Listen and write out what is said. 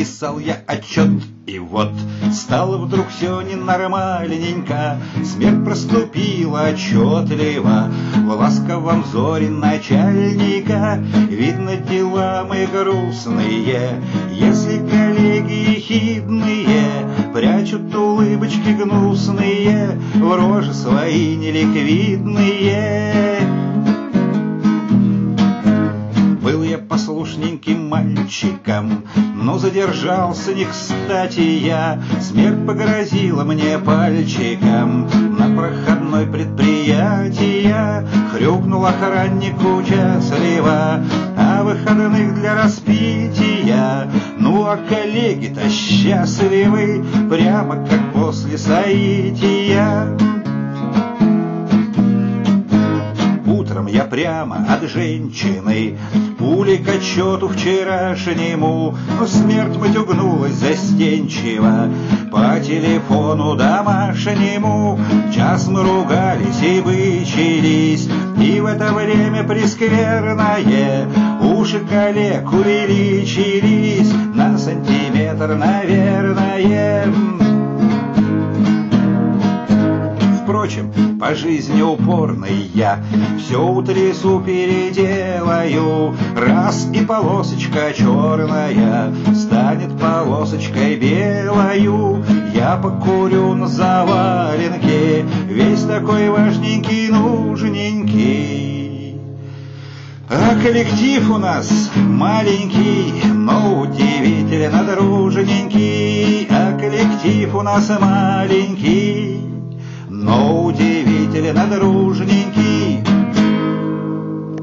писал я отчет, и вот стало вдруг все ненормальненько. Смерть проступила отчетливо в ласковом взоре начальника. Видно, дела мои грустные, если коллеги ехидные прячут улыбочки гнусные в рожи свои неликвидные. Был я послушненьким мальчиком, но задержался не кстати я. Смерть погрозила мне пальчиком на проходной предприятия. Хрюкнул охранник участливо о выходных для распития. Ну а коллеги-то счастливы, прямо как после соития. Утром я прямо от женщины пулей к отчету вчерашнему. Но смерть матюгнулась застенчиво по телефону домашнему. Час мы ругались и бычились, и в это время прескверное уши коллег увеличились на сантиметр, наверное. Впрочем, по жизни упорной я все утрясу, переделаю. Раз и полосочка черная станет полосочкой белою. Я покурю на заваленке, весь такой важненький, нужненький. А коллектив у нас маленький, но удивительно дружненький. А коллектив у нас маленький, но удивительно дружненький.